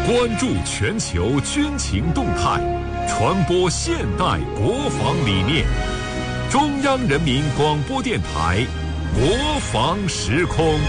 关注全球军情动态，传播现代国防理念。中央人民广播电台国防时空。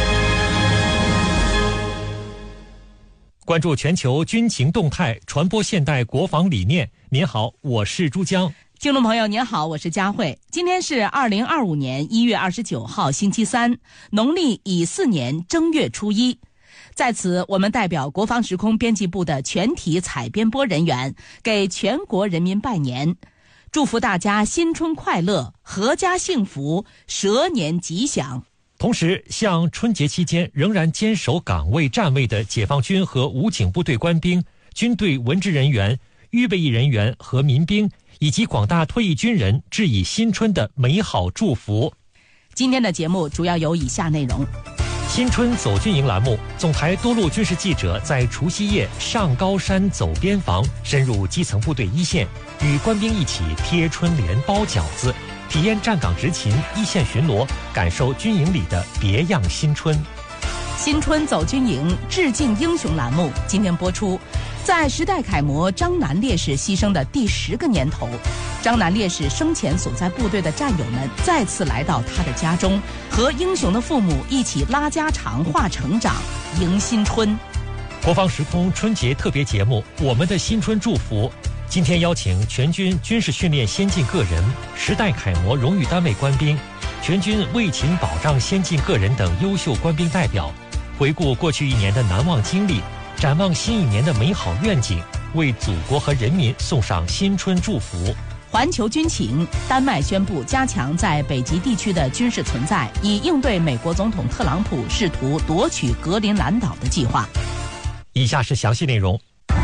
关注全球军情动态，传播现代国防理念。您好，我是珠江。 听众朋友您好，我是佳慧。今天是2025年1月29号星期三，农历乙巳年正月初一。在此，我们代表国防时空编辑部的全体采编播人员给全国人民拜年，祝福大家新春快乐，阖家幸福，蛇年吉祥。 同时，向春节期间仍然坚守岗位站位的解放军和武警部队官兵、军队文职人员、预备役人员和民兵以及广大退役军人致以新春的美好祝福。 今天的节目主要有以下内容： 新春走军营栏目，总台多路军事记者在除夕夜上高山走边防，深入基层部队一线，与官兵一起贴春联、包饺子，体验站岗执勤、一线巡逻，感受军营里的别样新春。 新春走军营致敬英雄栏目今天播出。在时代楷模张南烈士牺牲的第10个年头，张南烈士生前所在部队的战友们再次来到他的家中，和英雄的父母一起拉家常、话成长，迎新春。 国防时空春节特别节目《我们的新春祝福》，今天邀请全军军事训练先进个人、时代楷模荣誉单位官兵、全军卫勤保障先进个人等优秀官兵代表，回顾过去一年的难忘经历，展望新一年的美好愿景，为祖国和人民送上新春祝福。 环球军情，丹麦宣布加强在北极地区的军事存在，以应对美国总统特朗普试图夺取格陵兰岛的计划。 以下是详细内容。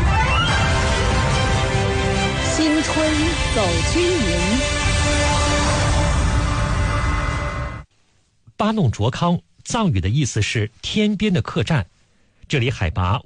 新春走军营。 巴弄卓康，藏语的意思是天边的客栈。这里海拔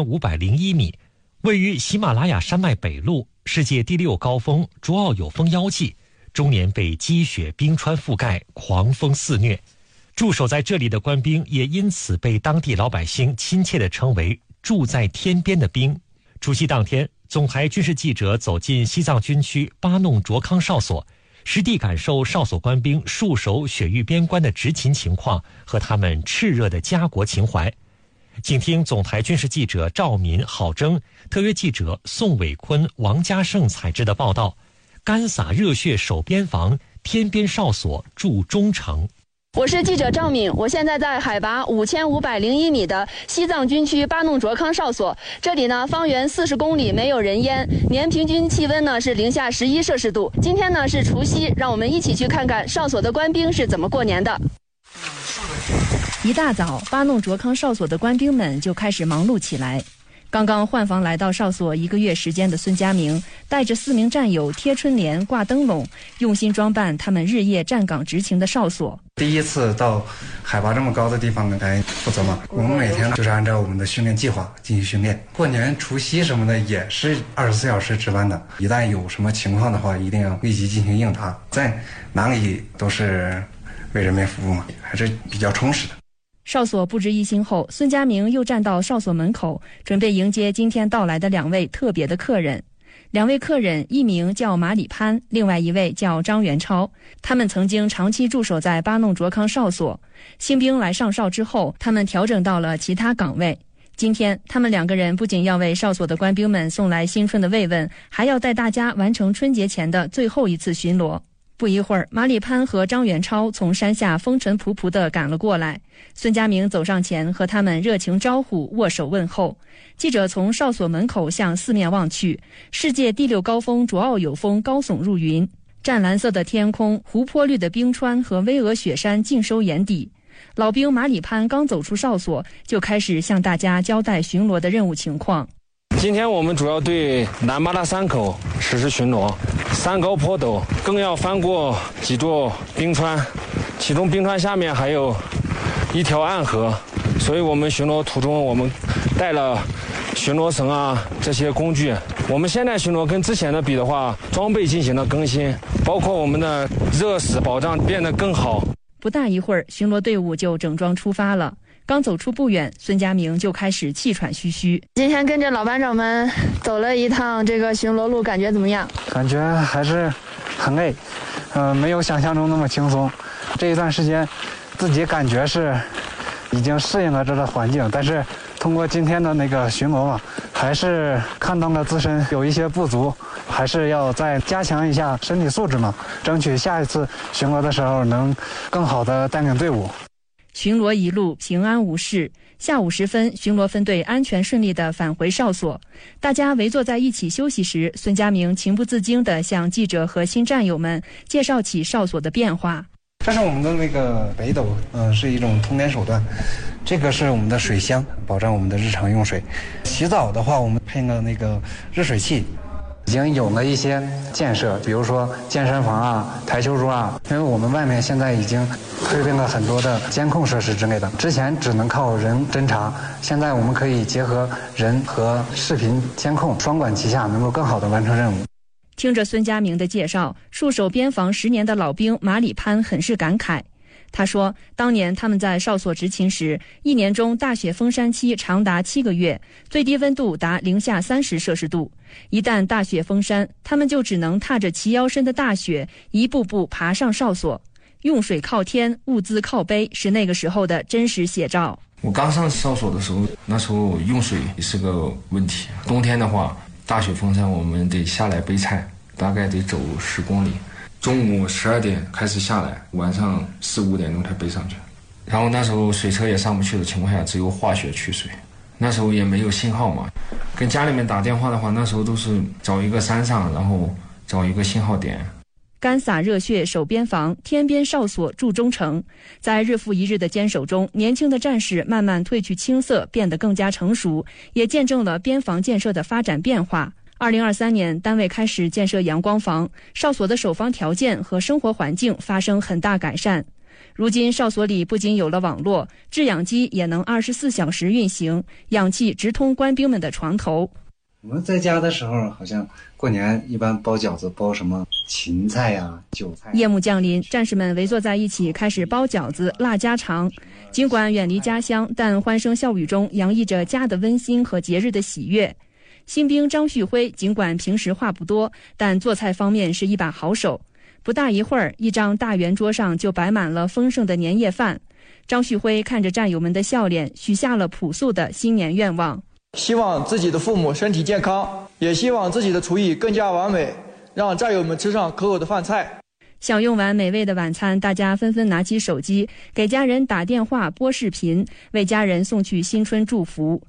5501米，位于喜马拉雅山脉北麓，世界第6高峰卓奥友峰腰际，终年被积雪冰川覆盖，狂风肆虐。驻守在这里的官兵也因此被当地老百姓亲切地称为住在天边的兵。除夕当天，总台军事记者走进西藏军区巴弄卓康哨所，实地感受哨所官兵戍守雪域边关的执勤情况和他们炽热的家国情怀。请听总台军事记者赵敏、郝征，特约记者宋伟坤、王家胜采制的报道：干洒热血守边防，天边哨所驻忠诚。 我是记者赵敏，我现在在海拔5501米的西藏军区巴弄卓康哨所，这里呢方圆40公里没有人烟，年平均气温呢是零下11摄氏度。今天呢是除夕，让我们一起去看看哨所的官兵是怎么过年的。 一大早，巴弄卓康哨所的官兵们就开始忙碌起来。刚刚换防来到哨所1个月时间的孙家明，带着4名战友贴春联、挂灯笼，用心装扮他们日夜站岗执勤的哨所。 第一次到海拔这么高的地方来负责嘛，我们每天就是按照我们的训练计划进行训练。过年除夕什么的也是24小时值班的，一旦有什么情况的话，一定要立即进行应答。在哪里都是为人民服务嘛，还是比较充实的。 哨所布置一新后，孙家明又站到哨所门口，准备迎接今天到来的2位特别的客人。2位客人，一名叫马里潘，另外一位叫张元超。他们曾经长期驻守在巴弄卓康哨所，新兵来上哨之后，他们调整到了其他岗位。今天，他们2个人不仅要为哨所的官兵们送来新春的慰问，还要带大家完成春节前的最后一次巡逻。不一会儿，马里潘和张元超从山下风尘仆仆地赶了过来。孙家明走上前和他们热情招呼，握手问候。记者从哨所门口向四面望去，世界第6高峰卓奥友峰高耸入云，湛蓝色的天空、湖泊绿的冰川和巍峨雪山尽收眼底。老兵马里潘刚走出哨所，就开始向大家交代巡逻的任务情况。 今天我们主要对南巴拉山口实施巡逻，山高坡陡，更要翻过几座冰川，其中冰川下面还有一条暗河，所以我们巡逻途中我们带了巡逻绳啊这些工具。我们现在巡逻跟之前的比的话，装备进行了更新，包括我们的热死保障变得更好。 不大一会儿，巡逻队伍就整装出发了。 刚走出不远，孙佳明就开始气喘吁吁。 今天跟着老班长们走了一趟这个巡逻路，感觉怎么样？ 感觉还是很累，没有想象中那么轻松。这一段时间，自己感觉是已经适应了这个环境，但是通过今天的那个巡逻嘛，还是看到了自身有一些不足，还是要再加强一下身体素质嘛，争取下一次巡逻的时候能更好的带领队伍。 巡逻一路平安无事，下午时分，巡逻分队安全顺利地返回哨所。大家围坐在一起休息时，孙佳明情不自禁地向记者和新战友们介绍起哨所的变化。 这是我们的那个北斗，是一种通电手段。这个是我们的水箱，保障我们的日常用水。洗澡的话，我们配了那个热水器。已经有了一些建设，比如说健身房啊、台球桌啊，因为我们外面现在已经配备了很多的监控设施之类的，之前只能靠人侦查，现在我们可以结合人和视频监控双管齐下，能够更好地完成任务。 听着孙佳明的介绍，戍守边防10年的老兵马里潘很是感慨。他说，当年他们在哨所执勤时，1年中大雪封山期长达7个月，最低温度达-30摄氏度。一旦大雪封山，他们就只能踏着齐腰深的大雪，一步步爬上哨所。用水靠天，物资靠背，是那个时候的真实写照。 我刚上哨所的时候，那时候用水也是个问题。冬天的话，大雪封山，我们得下来背菜，大概得走10公里。中午12点开始下来，晚上4、5点钟才背上去。然后那时候水车也上不去的情况下，只有化雪取水。那时候也没有信号嘛，跟家里面打电话的话，那时候都是找一个山上，然后找一个信号点。 干洒热血守边防，天边哨所筑忠诚。在日复一日的坚守中，年轻的战士慢慢褪去青涩，变得更加成熟，也见证了边防建设的发展变化。2023年，单位开始建设阳光房，哨所的守防条件和生活环境发生很大改善。如今，哨所里不仅有了网络，制氧机也能24小时运行，氧气直通官兵们的床头。 我们在家的时候，好像过年一般包饺子，包什么芹菜呀、韭菜。 夜幕降临，战士们围坐在一起，开始包饺子、腊家常。尽管远离家乡，但欢声笑语中洋溢着家的温馨和节日的喜悦。新兵张旭辉尽管平时话不多，但做菜方面是一把好手。不大一会儿，一张大圆桌上就摆满了丰盛的年夜饭。张旭辉看着战友们的笑脸，许下了朴素的新年愿望。 希望自己的父母身体健康，也希望自己的厨艺更加完美，让战友们吃上可口的饭菜。 享用完美味的晚餐，大家纷纷拿起手机，给家人打电话、拨视频，为家人送去新春祝福。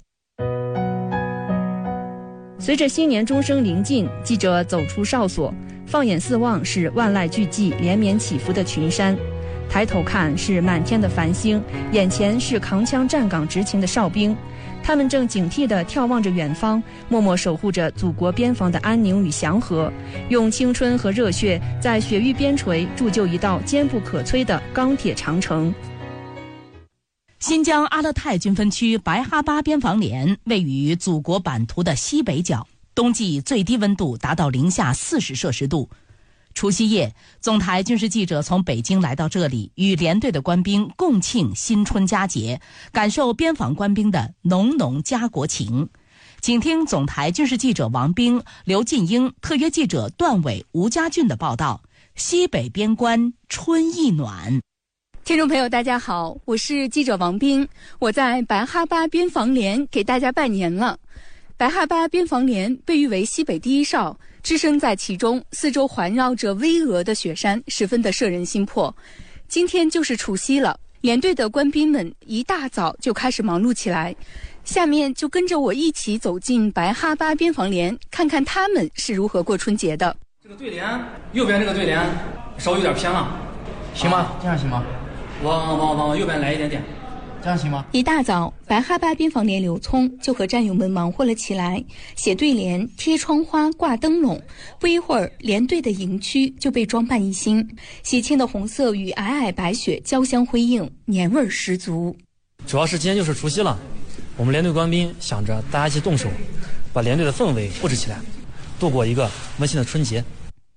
随着新年钟声临近，记者走出哨所，放眼四望是万籁俱寂、连绵起伏的群山，抬头看是满天的繁星，眼前是扛枪站岗执勤的哨兵，他们正警惕地眺望着远方，默默守护着祖国边防的安宁与祥和，用青春和热血在雪域边陲铸就一道坚不可摧的钢铁长城。 新疆阿勒泰军分区白哈巴边防连位于祖国版图的西北角，冬季最低温度达到-40摄氏度。除夕夜，总台军事记者从北京来到这里，与连队的官兵共庆新春佳节，感受边防官兵的浓浓家国情。请听总台军事记者王兵、刘进英、特约记者段伟、吴家俊的报道：西北边关春意暖。 听众朋友大家好，我是记者王兵，我在白哈巴边防连给大家拜年了。白哈巴边防连被誉为西北第一哨，置身在其中，四周环绕着巍峨的雪山，十分的摄人心魄。今天就是除夕了，连队的官兵们一大早就开始忙碌起来。下面就跟着我一起走进白哈巴边防连，看看他们是如何过春节的。 这个对联，右边这个对联稍微有点偏了， 行吗？这样行吗？ 往右边来一点点， 这样行吗？ 一大早，白哈巴边防连刘聪就和战友们忙活了起来，写对联、贴窗花、挂灯笼。不一会儿，连队的营区就被装扮一新，喜庆的红色与皑皑白雪交相辉映，年味十足。 主要是今天就是除夕了，我们连队官兵想着大家一起动手，把连队的氛围布置起来，度过一个温馨的春节。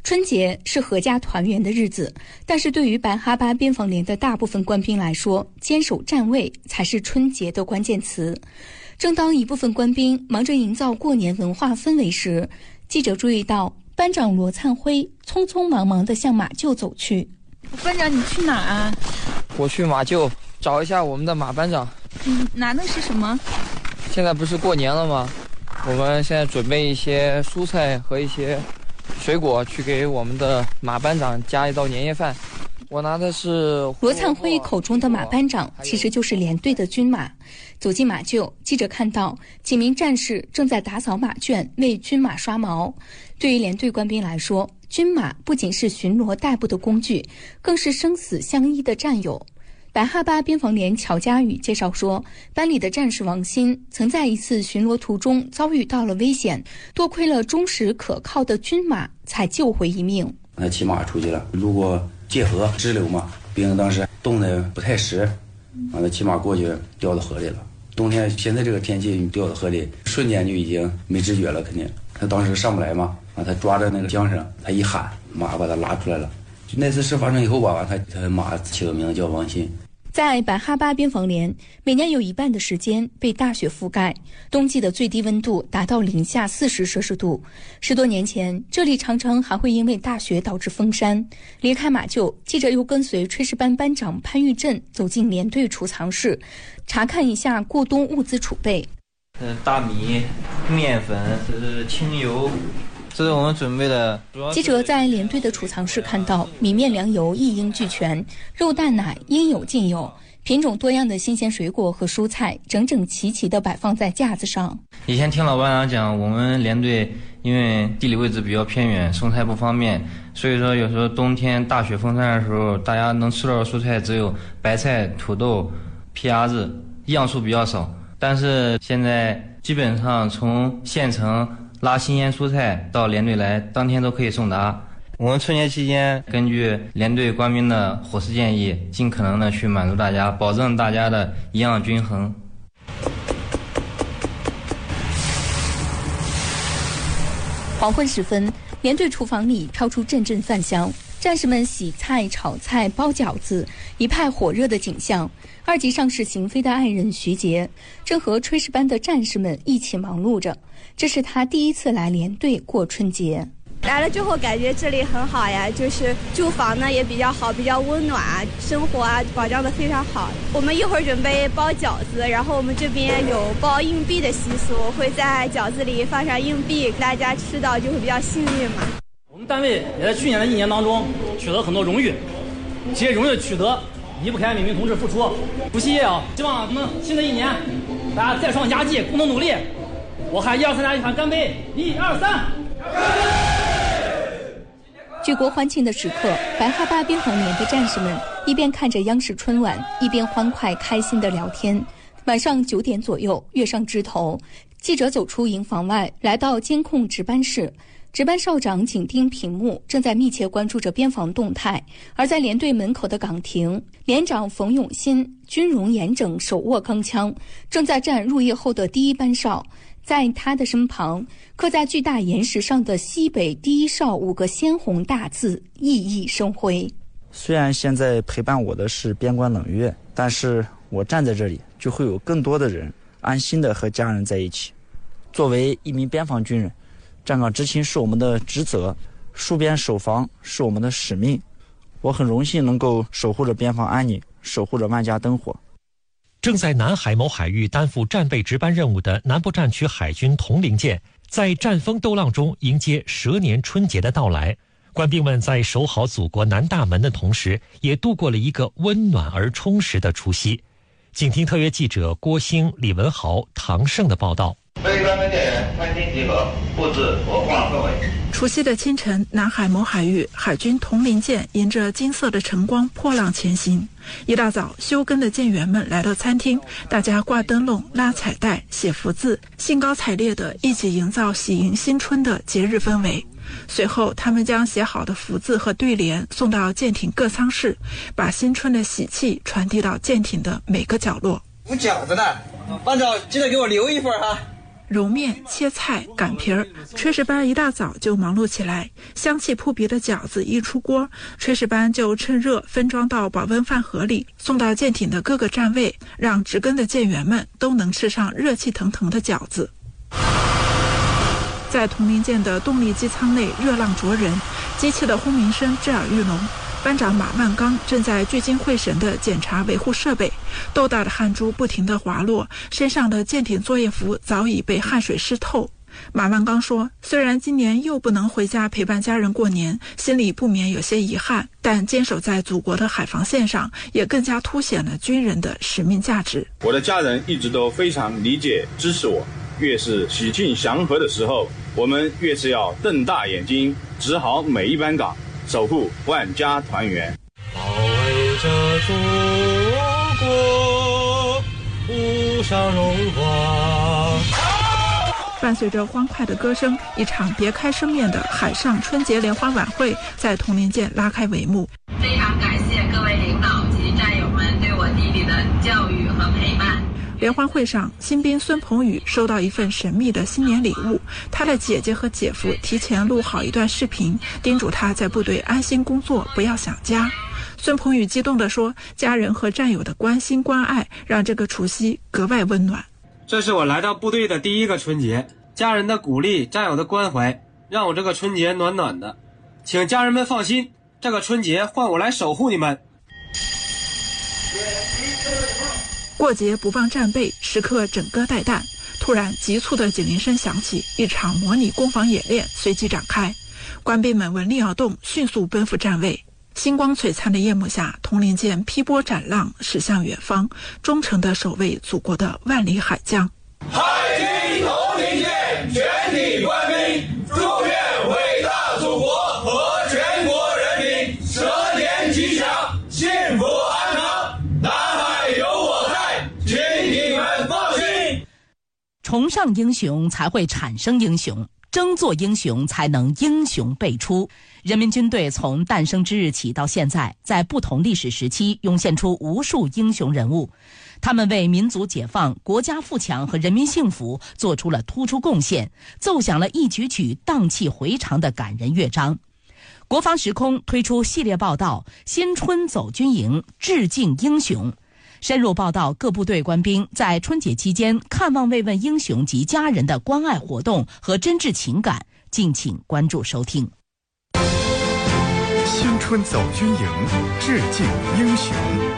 春节是阖家团圆的日子，但是对于白哈巴边防连的大部分官兵来说，坚守站位才是春节的关键词。正当一部分官兵忙着营造过年文化氛围时，记者注意到班长罗灿辉匆匆忙忙地向马厩走去。 班长，你去哪儿啊？ 我去马厩找一下我们的马班长。 拿的是什么？ 现在不是过年了吗？我们现在准备一些蔬菜和一些水果去给我们的马班长加一道年夜饭。我拿的是罗灿辉口中的马班长，其实就是连队的军马。走进马厩，记者看到几名战士正在打扫马圈，为军马刷毛。对于连队官兵来说，军马不仅是巡逻代步的工具，更是生死相依的战友。白哈巴边防连乔家宇介绍说，班里的战士王鑫曾在一次巡逻途中遭遇到了危险，多亏了忠实可靠的军马才救回一命。 他骑马出去了，路过界河支流嘛，兵当时冻得不太实，完了骑马过去掉到河里了。冬天现在这个天气掉到河里，瞬间就已经没知觉了，肯定。他当时上不来嘛，他抓着那个缰绳，他一喊，马把他拉出来了。就那次事发生以后吧，他马起个名字叫王鑫。 在白哈巴边防连，每年有一半的时间被大雪覆盖，冬季的最低温度达到零下40摄氏度。10多年前，这里常常还会因为大雪导致封山。离开马厩，记者又跟随炊事班班长潘玉振走进连队储藏室，查看一下过冬物资储备。 大米、面粉，这是清油。这是我们准备的。 记者在连队的储藏室看到，米面粮油一应俱全，肉蛋奶应有尽有，品种多样的新鲜水果和蔬菜整整齐齐地摆放在架子上。 以前听老班长讲，我们连队因为地理位置比较偏远，送菜不方便，所以说有时候冬天大雪封山的时候，大家能吃到的蔬菜只有白菜、土豆、皮鸭子，样数比较少。但是现在基本上从县城拉新鲜蔬菜到连队来，当天都可以送达。我们春节期间根据连队官兵的伙食建议，尽可能的去满足大家，保证大家的营养均衡。 黄昏时分，连队厨房里飘出阵阵饭香，战士们洗菜、炒菜、包饺子，一派火热的景象。2级上士邢飞的爱人徐杰正和炊事班的战士们一起忙碌着，这是他第一次来连队过春节。 来了之后感觉这里很好呀，就是住房呢也比较好，比较温暖，生活保障的非常好。我们一会儿准备包饺子，然后我们这边有包硬币的习俗，会在饺子里放上硬币，大家吃到就会比较幸运嘛。 我们单位也在去年的1年当中取得很多荣誉，这些荣誉的取得离不开每名同志付出。除夕夜希望我们新的一年大家再创佳绩，共同努力。我喊1、2、3，大家一喊干杯！1、2、3，干杯！ 举国欢庆的时刻，白哈巴边防连的战士们一边看着央视春晚，一边欢快开心地聊天。晚上9点左右，月上枝头，记者走出营房外，来到监控值班室。值班哨长紧盯屏幕，正在密切关注着边防动态。而在连队门口的岗亭，连长冯永新军容严整，手握钢枪，正在站入夜后的第1班哨。在他的身旁，刻在巨大岩石上的西北第1哨5个鲜红大字熠熠生辉。 虽然现在陪伴我的是边关冷月，但是我站在这里，就会有更多的人安心的和家人在一起。作为一名边防军人，站岗执勤是我们的职责，戍边守防是我们的使命。我很荣幸能够守护着边防安宁，守护着万家灯火。 正在南海某海域担负战备值班任务的南部战区海军铜陵舰，在战风斗浪中迎接蛇年春节的到来。官兵们在守好祖国南大门的同时，也度过了一个温暖而充实的除夕。请听特约记者郭兴、李文豪、唐胜的报道。 备专门舰员开心集合，布置火化氛围。 除夕的清晨，南海某海域海军铜陵舰迎着金色的晨光破浪前行。一大早，休耕的舰员们来到餐厅，大家挂灯笼、拉彩带、写福字，兴高采烈地一起营造喜迎新春的节日氛围。随后，他们将写好的福字和对联送到舰艇各舱室，把新春的喜气传递到舰艇的每个角落。 我饺子呢，班长记得给我留一份哈。 揉面、切菜、擀皮儿。炊事班一大早就忙碌起来，香气扑鼻的饺子一出锅，炊事班就趁热分装到保温饭盒里，送到舰艇的各个站位，让值更的舰员们都能吃上热气腾腾的饺子。在铜陵舰的动力机舱内热浪灼人，机器的轰鸣声震耳欲聋。班长马万刚正在聚精会神地检查维护设备，豆大的汗珠不停地滑落，身上的舰艇作业服早已被汗水湿透。马万刚说，虽然今年又不能回家陪伴家人过年，心里不免有些遗憾，但坚守在祖国的海防线上，也更加凸显了军人的使命价值。 我的家人一直都非常理解支持我，越是喜庆祥和的时候，我们越是要瞪大眼睛，执好每一班岗，守护万家团圆。 保卫着祖国，无上荣光。 伴随着欢快的歌声，一场别开生面的海上春节联欢晚会在铜陵舰拉开帷幕。 非常感谢各位领导及战友们对我弟弟的教育和陪伴。 联欢会上，新兵孙鹏宇收到一份神秘的新年礼物，他的姐姐和姐夫提前录好一段视频，叮嘱他在部队安心工作，不要想家。孙鹏宇激动地说，家人和战友的关心关爱让这个除夕格外温暖。 这是我来到部队的第一个春节，家人的鼓励，战友的关怀，让我这个春节暖暖的。请家人们放心，这个春节换我来守护你们。 过节不忘战备，时刻整歌带弹。突然急促的警铃声响起，一场模拟攻防演练随即展开。官兵们闻令要动，迅速奔赴站位。星光璀璨的夜幕下，铜陵舰劈波斩浪，驶向远方，忠诚地守卫祖国的万里海疆。 海军铜陵舰全体官兵祝愿伟大祖国和全国人民蛇年吉祥，幸福安康。南海有我在，请你们放心。 崇尚英雄才会产生英雄，争做英雄才能英雄辈出。人民军队从诞生之日起到现在，在不同历史时期涌现出无数英雄人物，他们为民族解放、国家富强和人民幸福做出了突出贡献，奏响了一曲曲荡气回肠的感人乐章。国防时空推出系列报道《新春走军营，致敬英雄》，深入报道各部队官兵在春节期间看望慰问英雄及家人的关爱活动和真挚情感，敬请关注收听。 新春走军营，致敬英雄。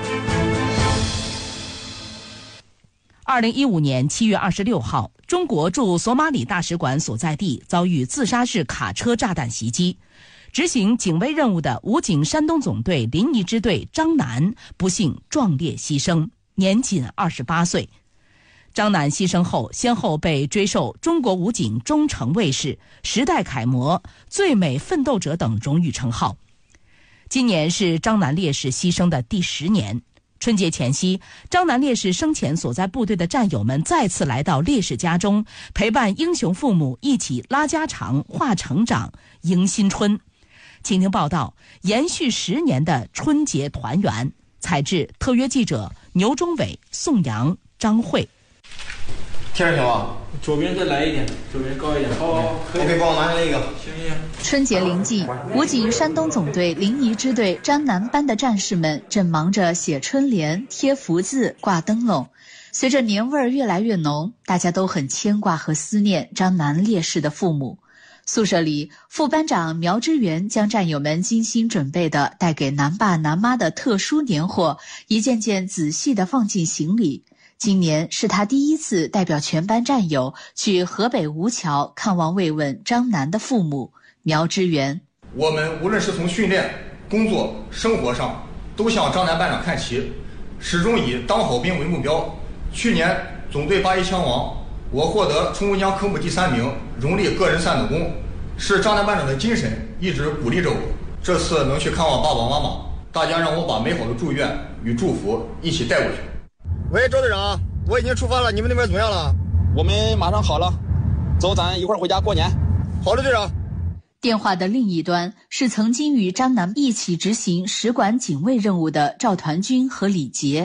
2015年7月26号，中国驻索马里大使馆所在地遭遇自杀式卡车炸弹袭击。执行警卫任务的武警山东总队临沂支队张楠不幸壮烈牺牲，年仅28岁。张楠牺牲后，先后被追授中国武警忠诚卫士、时代楷模、最美奋斗者等荣誉称号。今年是张楠烈士牺牲的第10年。春节前夕，张楠烈士生前所在部队的战友们再次来到烈士家中，陪伴英雄父母一起拉家常、话成长、迎新春。请听报道，延续10年的春节团圆。采制特约记者牛忠伟、宋阳、张慧。 天儿行吗？左边再来一点，左边高一点。哦，可以。OK，帮我拿下那个。行。 春节临近，武警山东总队临沂支队张楠班的战士们正忙着写春联、贴福字、挂灯笼。随着年味儿越来越浓，大家都很牵挂和思念张楠烈士的父母。宿舍里，副班长苗之元将战友们精心准备的带给男爸男妈的特殊年货一件件仔细地放进行李。今年是他第一次代表全班战友去河北吴桥看望慰问张楠的父母。苗之元， 我们无论是从训练、工作、生活上，都向张楠班长看齐，始终以当好兵为目标。去年总队8·1枪王，我获得冲锋枪科目第3名，荣立个人3等功，是张楠班长的精神一直鼓励着我。这次能去看望爸爸妈妈，大家让我把美好的祝愿与祝福一起带过去。 喂，周队长，我已经出发了，你们那边怎么样了？ 我们马上好了，走，咱一会儿回家过年。 好的，队长。 电话的另一端是曾经与张楠一起执行使馆警卫任务的赵团军和李杰。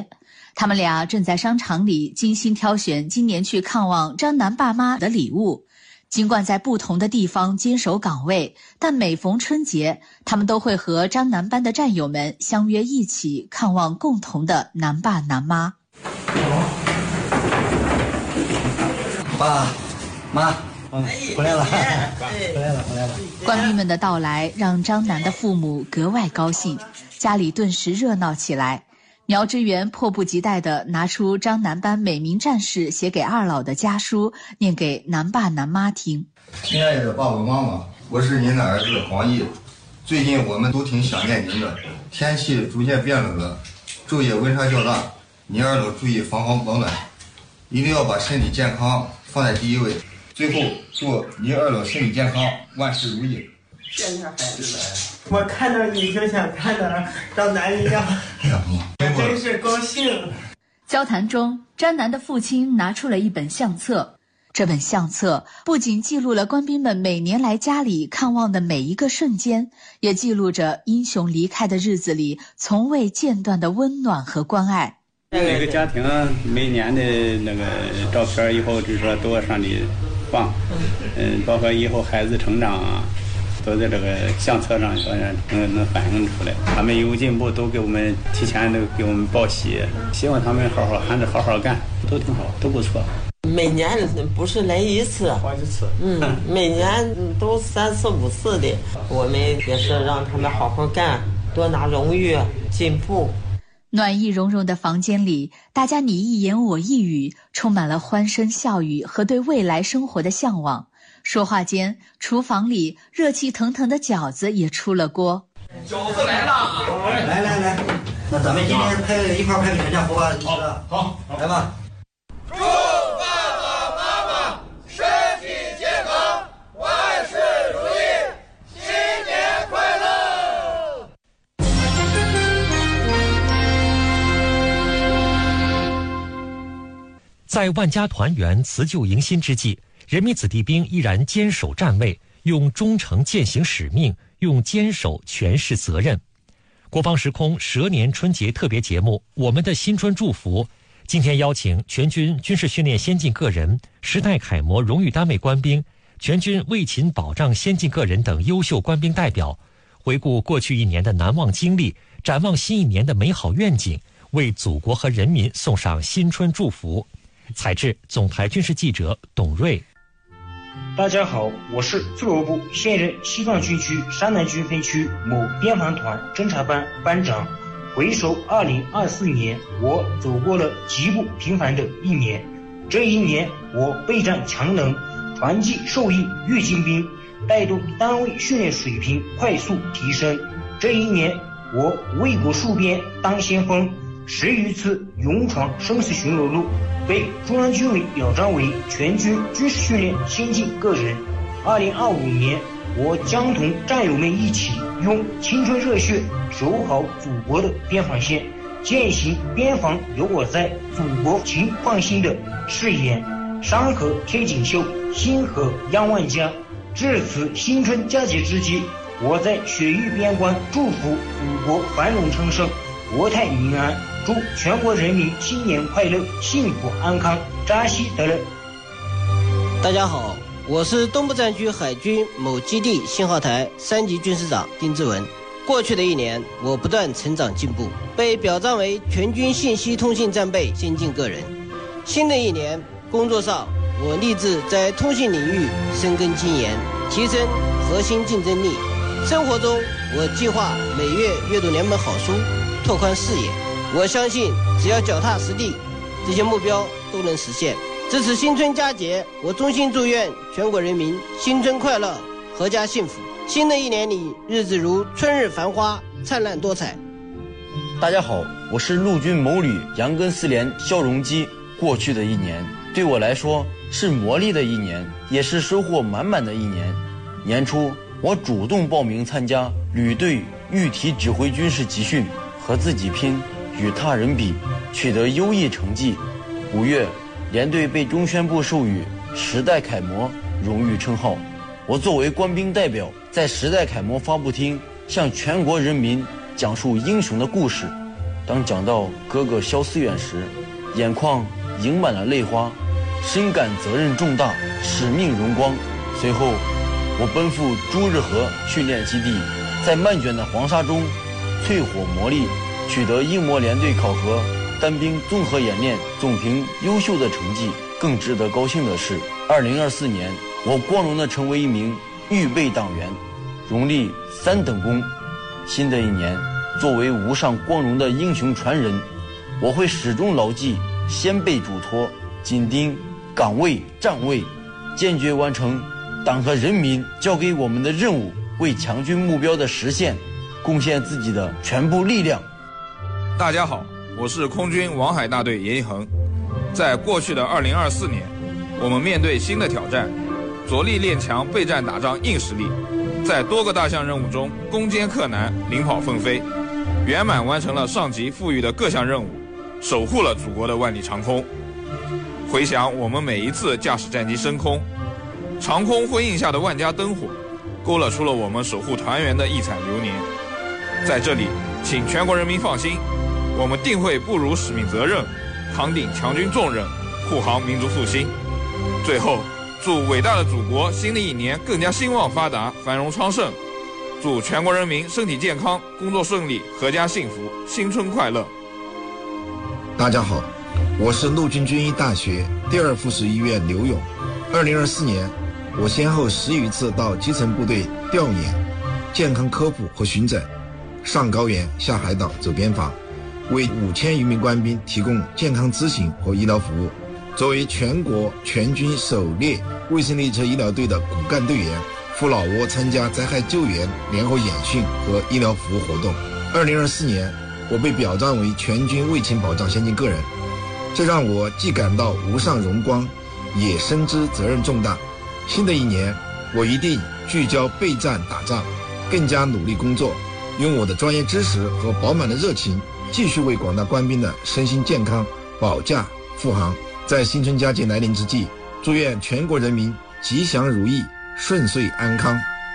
他们俩正在商场里精心挑选今年去看望张楠爸妈的礼物。尽管在不同的地方坚守岗位，但每逢春节，他们都会和张楠班的战友们相约一起看望共同的楠爸楠妈。 爸妈回来了，回来了。 官兵们的到来让张楠的父母格外高兴，家里顿时热闹起来。苗之源迫不及待地拿出张楠班每名战士写给二老的家书，念给楠爸楠妈听。 亲爱的爸爸妈妈，我是您的儿子黄奕。最近我们都挺想念您的，天气逐渐变冷了，昼夜温差较大，您二老注意防寒保暖，一定要把身体健康放在第一位。最后祝您二老身体健康，万事如意。 见着孩子了，我看到你就想看到张楠一样，真是高兴。 交谈中，张楠的父亲拿出了一本相册，这本相册不仅记录了官兵们每年来家里看望的每一个瞬间，也记录着英雄离开的日子里从未间断的温暖和关爱。 每个家庭每年的那个照片以后就是说都要上去放，包括以后孩子成长啊，都在这个相册上能反映出来。他们有进步都给我们提前都给我们报喜，希望他们还是好好干，都挺好，都不错。 每年不是来一次，好几次，每年都3次5次的。我们也是让他们好好干，多拿荣誉，进步。 暖意融融的房间里，大家你一言我一语，充满了欢声笑语和对未来生活的向往。说话间，厨房里热气腾腾的饺子也出了锅。 饺子来了！ 来，那咱们今天一块拍个全家福吧，好，来吧。 祝爸爸妈妈身体健康，万事如意，新年快乐！ 在万家团圆、辞旧迎新之际，人民子弟兵依然坚守站位，用忠诚践行使命，用坚守诠释责任。国防时空蛇年春节特别节目《我们的新春祝福》，今天邀请全军军事训练先进个人、时代楷模荣誉单位官兵、全军卫勤保障先进个人等优秀官兵代表，回顾过去一年的难忘经历，展望新一年的美好愿景，为祖国和人民送上新春祝福。采制总台军事记者董瑞。 大家好，我是自罗部现任西藏军区山南军分区某边防团侦察班班长。回首2024年，我走过了极不平凡的一年。这一年，我备战强能，传技受益阅精兵，带动单位训练水平快速提升。这一年，我为国戍边当先锋，10余次勇闯生死巡逻路，被中央军委表彰为全军军事训练先进个人。2025年，我将同战友们一起用青春热血守好祖国的边防线，践行边防有我在，祖国请放心的誓言。山河贴锦绣，星河扬万家。至此新春佳节之际，我在雪域边关祝福祖国繁荣昌盛，国泰民安，祝全国人民新年快乐，幸福安康，扎西德勒。 大家好，我是东部战区海军某基地信号台3级军师长丁志文。过去的一年，我不断成长进步，被表彰为全军信息通信战备先进个人。新的一年，工作上我立志在通信领域深耕精研，提升核心竞争力。生活中，我计划每月阅读2本好书，拓宽视野。我相信，只要脚踏实地，这些目标都能实现。这次新春佳节，我衷心祝愿全国人民新春快乐，阖家幸福。新的一年里，日子如春日繁花，灿烂多彩。 大家好，我是陆军某旅杨根司连肖荣基。过去的一年对我来说是磨砺的一年，也是收获满满的一年。年初，我主动报名参加旅队预体指挥军事集训，和自己拼，与他人比，取得优异成绩。5月，连队被中宣部授予时代楷模荣誉称号。我作为官兵代表，在时代楷模发布厅向全国人民讲述英雄的故事。 当讲到哥哥萧思远时，眼眶盈满了泪花，深感责任重大，使命荣光。随后我奔赴朱日河训练基地，在漫卷的黄沙中淬火磨砺，取得英模联队考核单兵综合演练总评优秀的成绩。更值得高兴的是，2024年我光荣地成为一名预备党员，荣立3等功。新的一年，作为无上光荣的英雄传人，我会始终牢记先辈嘱托，紧盯岗位站位，坚决完成党和人民交给我们的任务，为强军目标的实现贡献自己的全部力量。 大家好，我是空军王海大队严一恒。在过去的2024年，我们面对新的挑战，着力练强备战打仗硬实力，在多个大项任务中攻坚克难，领跑奋飞，圆满完成了上级赋予的各项任务，守护了祖国的万里长空。回想我们每一次驾驶战机升空，长空辉映下的万家灯火，勾勒出了我们守护团圆的异彩流年。在这里，请全国人民放心，我们定会不辱使命责任，扛鼎强军重任，护航民族复兴。最后，祝伟大的祖国新的一年更加兴旺发达，繁荣昌盛。祝全国人民身体健康，工作顺利，阖家幸福，新春快乐。 大家好，我是陆军军医大学第2附属医院刘勇。2024年，我先后10余次到基层部队调研、健康科普和巡诊，上高原、下海岛、走边防，为5000余名官兵提供健康咨询和医疗服务。作为全国全军首列卫生列车医疗队的骨干队员，赴老挝参加灾害救援联合演训和医疗服务活动。2024年，我被表彰为全军卫勤保障先进个人，这让我既感到无上荣光，也深知责任重大。新的一年，我一定聚焦备战打仗，更加努力工作，用我的专业知识和饱满的热情，继续为广大官兵的身心健康保驾护航。在新春佳节来临之际，祝愿全国人民吉祥如意，顺遂安康。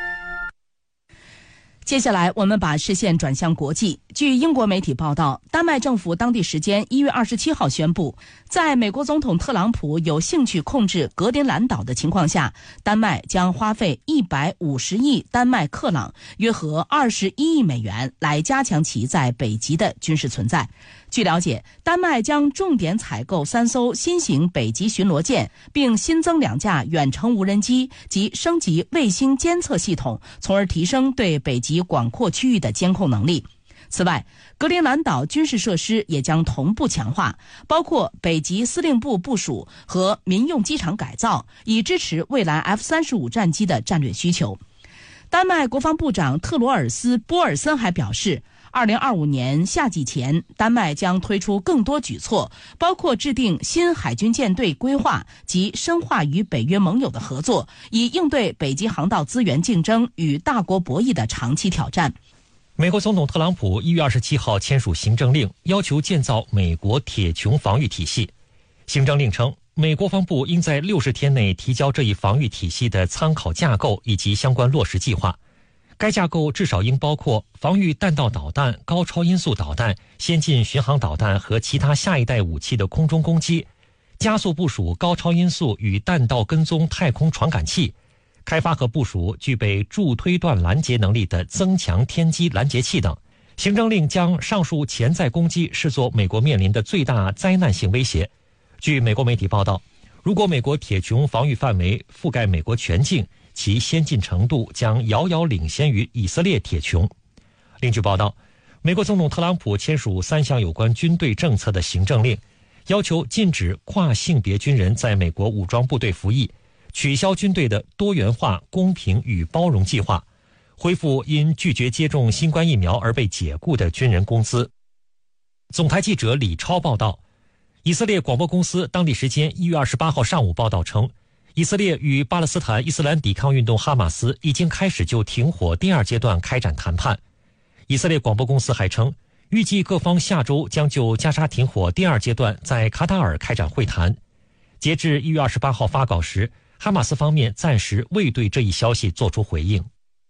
接下来我们把视线转向国际。据英国媒体报道，丹麦政府当地时间1月27号宣布，在美国总统特朗普有兴趣控制格陵兰岛的情况下，丹麦将花费150亿丹麦克朗，约合21亿美元，来加强其在北极的军事存在。据了解，丹麦将重点采购3艘新型北极巡逻舰，并新增2架远程无人机及升级卫星监测系统，从而提升对北极广阔区域的监控能力。此外，格陵兰岛军事设施也将同步强化，包括北极司令部部署和民用机场改造，以支持未来 F-35战机的战略需求。丹麦国防部长特罗尔斯·波尔森还表示，2025年夏季前，丹麦将推出更多举措，包括制定新海军舰队规划及深化与北约盟友的合作，以应对北极航道资源竞争与大国博弈的长期挑战。 美国总统特朗普1月27号签署行政令，要求建造美国铁穹防御体系。行政令称，美国防部应在60天内提交这一防御体系的参考架构以及相关落实计划。该架构至少应包括防御弹道导弹、高超音速导弹、先进巡航导弹和其他下一代武器的空中攻击，加速部署高超音速与弹道跟踪太空传感器，开发和部署具备助推断拦截能力的增强天基拦截器等。行政令将上述潜在攻击视作美国面临的最大灾难性威胁。据美国媒体报道，如果美国铁穹防御范围覆盖美国全境，其先进程度将遥遥领先于以色列铁穹。另据报道，美国总统特朗普签署3项有关军队政策的行政令，要求禁止跨性别军人在美国武装部队服役，取消军队的多元化、公平与包容计划，恢复因拒绝接种新冠疫苗而被解雇的军人工资。总台记者李超报道，以色列广播公司当地时间1月28号上午报道称，以色列与巴勒斯坦伊斯兰抵抗运动哈马斯已经开始就停火第2阶段开展谈判。以色列广播公司还称，预计各方下周将就加沙停火第2阶段在卡塔尔开展会谈。截至1月28号发稿时，哈马斯方面暂时未对这一消息作出回应。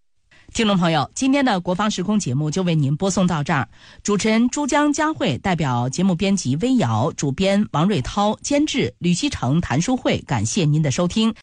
听众朋友，今天的国防时空节目就为您播送到这儿。主持人珠江佳慧代表节目编辑微瑶、主编王瑞涛、监制吕希成、谭淑慧，感谢您的收听。